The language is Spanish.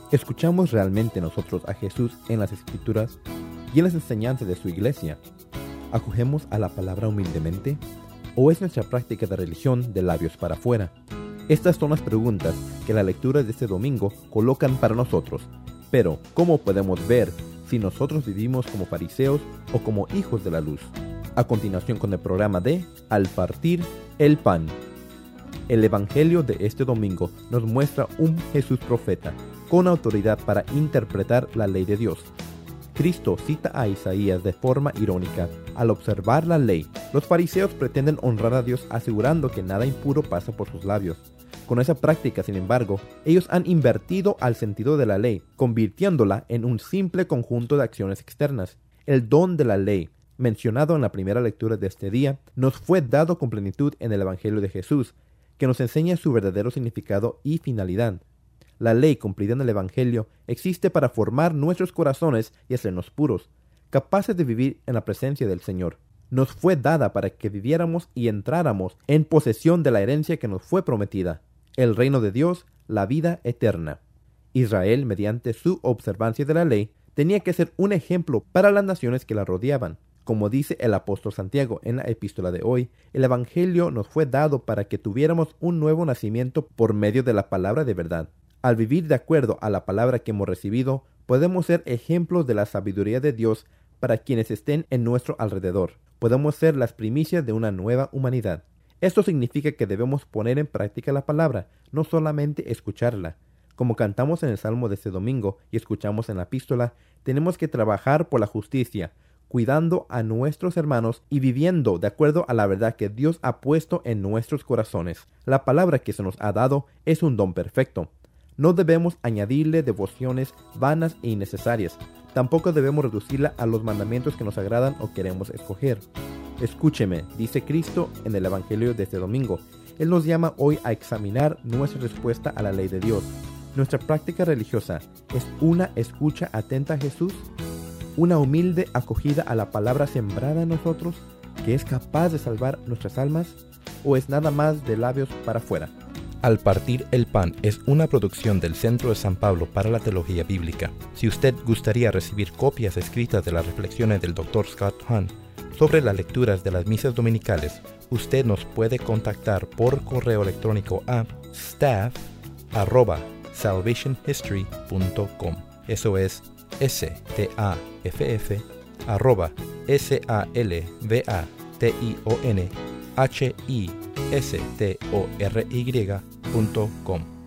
¿Escuchamos realmente nosotros a Jesús en las Escrituras y en las enseñanzas de su iglesia? ¿Acogemos a la palabra humildemente? ¿O es nuestra práctica de religión de labios para afuera? Estas son las preguntas que las lecturas de este domingo colocan para nosotros. Pero, ¿cómo podemos ver si nosotros vivimos como fariseos o como hijos de la luz? A continuación con el programa de Al Partir el Pan. El Evangelio de este domingo nos muestra un Jesús profeta con autoridad para interpretar la ley de Dios. Cristo cita a Isaías de forma irónica. Al observar la ley, los fariseos pretenden honrar a Dios asegurando que nada impuro pasa por sus labios. Con esa práctica, sin embargo, ellos han invertido al sentido de la ley, convirtiéndola en un simple conjunto de acciones externas. El don de la ley, mencionado en la primera lectura de este día, nos fue dado con plenitud en el Evangelio de Jesús, que nos enseña su verdadero significado y finalidad. La ley cumplida en el Evangelio existe para formar nuestros corazones y hacernos puros, capaces de vivir en la presencia del Señor. Nos fue dada para que viviéramos y entráramos en posesión de la herencia que nos fue prometida, el reino de Dios, la vida eterna. Israel, mediante su observancia de la ley, tenía que ser un ejemplo para las naciones que la rodeaban. Como dice el apóstol Santiago en la epístola de hoy, el Evangelio nos fue dado para que tuviéramos un nuevo nacimiento por medio de la palabra de verdad. Al vivir de acuerdo a la palabra que hemos recibido, podemos ser ejemplos de la sabiduría de Dios para quienes estén en nuestro alrededor. Podemos ser las primicias de una nueva humanidad. Esto significa que debemos poner en práctica la palabra, no solamente escucharla. Como cantamos en el Salmo de este domingo y escuchamos en la epístola, tenemos que trabajar por la justicia, cuidando a nuestros hermanos y viviendo de acuerdo a la verdad que Dios ha puesto en nuestros corazones. La palabra que se nos ha dado es un don perfecto. No debemos añadirle devociones vanas e innecesarias. Tampoco debemos reducirla a los mandamientos que nos agradan o queremos escoger. Escúcheme, dice Cristo en el Evangelio de este domingo. Él nos llama hoy a examinar nuestra respuesta a la ley de Dios. ¿Nuestra práctica religiosa es una escucha atenta a Jesús? ¿Una humilde acogida a la palabra sembrada en nosotros, que es capaz de salvar nuestras almas? ¿O es nada más de labios para afuera? Al Partir el Pan es una producción del Centro de San Pablo para la Teología Bíblica. Si usted gustaría recibir copias escritas de las reflexiones del Dr. Scott Hahn sobre las lecturas de las misas dominicales, usted nos puede contactar por correo electrónico a staff@salvationhistory.com. Eso es staff@salvationhistory.com.